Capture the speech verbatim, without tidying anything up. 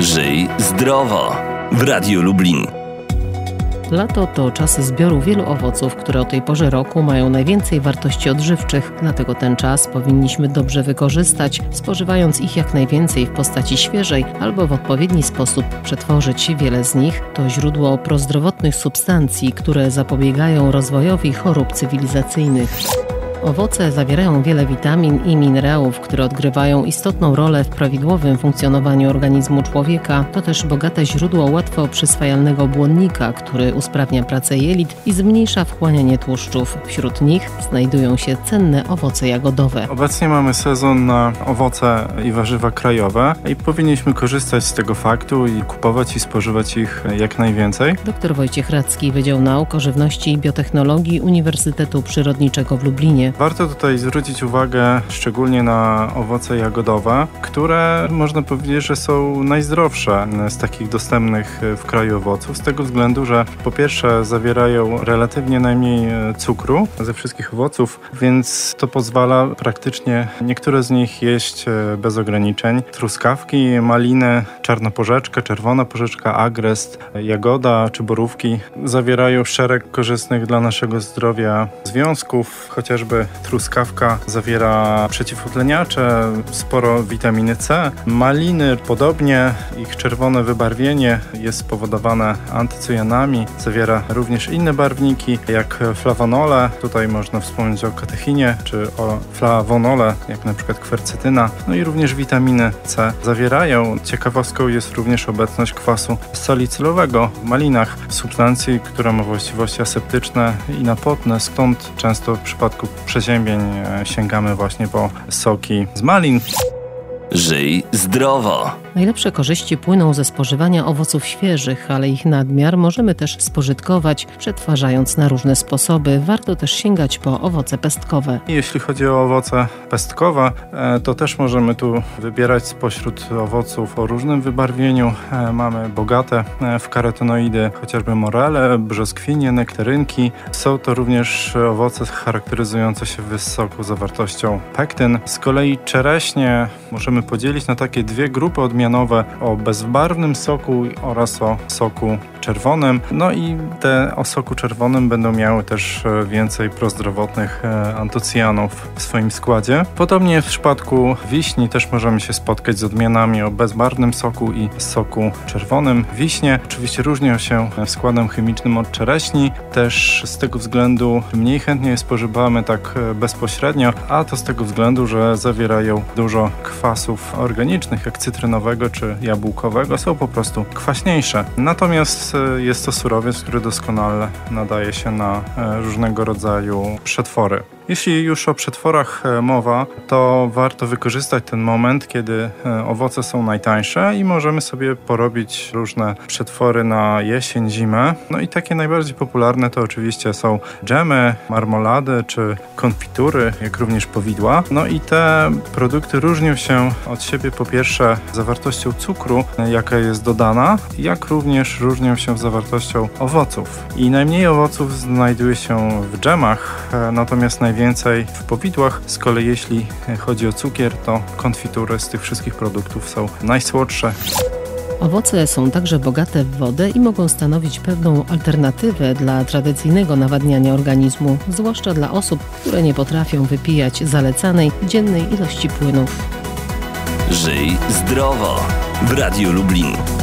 Żyj zdrowo w Radiu Lublin. Lato to czas zbioru wielu owoców, które o tej porze roku mają najwięcej wartości odżywczych. Dlatego ten czas powinniśmy dobrze wykorzystać, spożywając ich jak najwięcej w postaci świeżej albo w odpowiedni sposób przetworzyć. Wiele z nich to źródło prozdrowotnych substancji, które zapobiegają rozwojowi chorób cywilizacyjnych. Owoce zawierają wiele witamin i minerałów, które odgrywają istotną rolę w prawidłowym funkcjonowaniu organizmu człowieka. To też bogate źródło łatwo przyswajalnego błonnika, który usprawnia pracę jelit i zmniejsza wchłanianie tłuszczów. Wśród nich znajdują się cenne owoce jagodowe. Obecnie mamy sezon na owoce i warzywa krajowe i powinniśmy korzystać z tego faktu i kupować i spożywać ich jak najwięcej. Dr Wojciech Radzki, Wydział Nauk o Żywności i Biotechnologii Uniwersytetu Przyrodniczego w Lublinie. Warto tutaj zwrócić uwagę szczególnie na owoce jagodowe, które można powiedzieć, że są najzdrowsze z takich dostępnych w kraju owoców, z tego względu, że po pierwsze zawierają relatywnie najmniej cukru ze wszystkich owoców, więc to pozwala praktycznie niektóre z nich jeść bez ograniczeń. Truskawki, maliny, czarnoporzeczka, czerwona porzeczka, agrest, jagoda czy borówki zawierają szereg korzystnych dla naszego zdrowia związków, chociażby truskawka zawiera przeciwutleniacze, sporo witaminy C. Maliny podobnie, ich czerwone wybarwienie jest spowodowane antycyjanami. Zawiera również inne barwniki, jak flawonole. Tutaj można wspomnieć o katechinie, czy o flawonole, jak na przykład kwercetyna. No i również witaminy C zawierają. Ciekawostką jest również obecność kwasu salicylowego w malinach, substancji, która ma właściwości aseptyczne i napotne, stąd często w przypadku przeziębień sięgamy właśnie po soki z malin. Żyj zdrowo. Najlepsze korzyści płyną ze spożywania owoców świeżych, ale ich nadmiar możemy też spożytkować, przetwarzając na różne sposoby. Warto też sięgać po owoce pestkowe. Jeśli chodzi o owoce pestkowe, to też możemy tu wybierać spośród owoców o różnym wybarwieniu. Mamy bogate w karotenoidy, chociażby morele, brzoskwinie, nektarynki. Są to również owoce charakteryzujące się wysoką zawartością pektyn. Z kolei czereśnie możemy podzielić na takie dwie grupy odmianowe: o bezbarwnym soku oraz o soku czerwonym. No i te o soku czerwonym będą miały też więcej prozdrowotnych antocyjanów w swoim składzie. Podobnie w przypadku wiśni też możemy się spotkać z odmianami o bezbarwnym soku i soku czerwonym. Wiśnie oczywiście różnią się składem chemicznym od czereśni, też z tego względu mniej chętnie je spożywamy tak bezpośrednio, a to z tego względu, że zawierają dużo kwasów organicznych, jak cytrynowego czy jabłkowego, są po prostu kwaśniejsze. Natomiast jest to surowiec, który doskonale nadaje się na różnego rodzaju przetwory. Jeśli już o przetworach mowa, to warto wykorzystać ten moment, kiedy owoce są najtańsze i możemy sobie porobić różne przetwory na jesień, zimę. No i takie najbardziej popularne to oczywiście są dżemy, marmolady czy konfitury, jak również powidła. No i te produkty różnią się od siebie po pierwsze zawartością cukru, jaka jest dodana, jak również różnią się zawartością owoców. I najmniej owoców znajduje się w dżemach, natomiast najwięcej więcej w powidłach. Z kolei jeśli chodzi o cukier, to konfitury z tych wszystkich produktów są najsłodsze. Owoce są także bogate w wodę i mogą stanowić pewną alternatywę dla tradycyjnego nawadniania organizmu, zwłaszcza dla osób, które nie potrafią wypijać zalecanej dziennej ilości płynów. Żyj zdrowo w Radiu Lublin.